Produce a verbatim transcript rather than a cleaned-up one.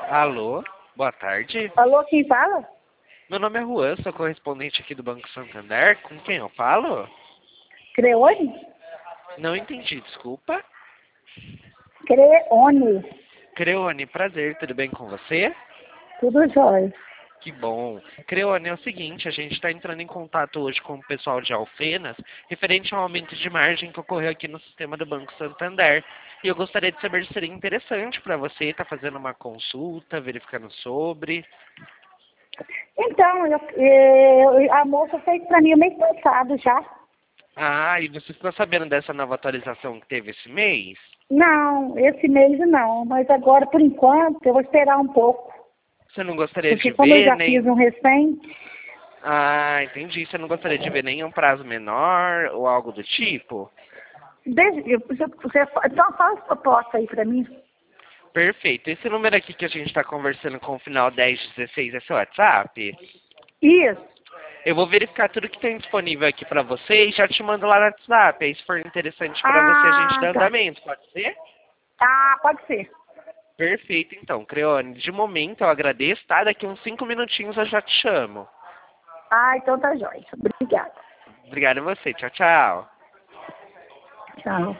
Alô, boa tarde. Alô, quem fala? Meu nome é Juan, sou correspondente aqui do Banco Santander. Com quem eu falo? Creone? Não entendi, desculpa. Creone. Creone, prazer, tudo bem com você? Tudo jóia. Que bom. Creone, é o seguinte, a gente está entrando em contato hoje com o pessoal de Alfenas, referente ao aumento de margem que ocorreu aqui no sistema do Banco Santander. E eu gostaria de saber se seria interessante para você estar fazendo uma consulta, verificando sobre. Então, eu, eu- a moça fez pra mim o mês passado já. Ah, e você está sabendo dessa nova atualização que teve esse mês? Não, esse mês não, mas agora, por enquanto, eu vou esperar um pouco. Você não gostaria Porque de como eu ver, já nem... fiz um recente, Ah, entendi. Você não gostaria de ver nenhum prazo menor ou algo do tipo? desde, eu- você, você, então fala as propostas aí pra mim. Perfeito. Esse número aqui que a gente está conversando com o final dez dezesseis é seu WhatsApp? Isso. Eu vou verificar tudo que tem disponível aqui para você e já te mando lá no WhatsApp. Aí se for interessante para você, a gente Ah, dá tá. andamento, pode ser? Ah, pode ser. Perfeito, então, Creone. De momento eu agradeço, tá? Daqui uns cinco minutinhos eu já te chamo. Ah, então tá jóia. Obrigada. Obrigado a você. Tchau, tchau. Tchau.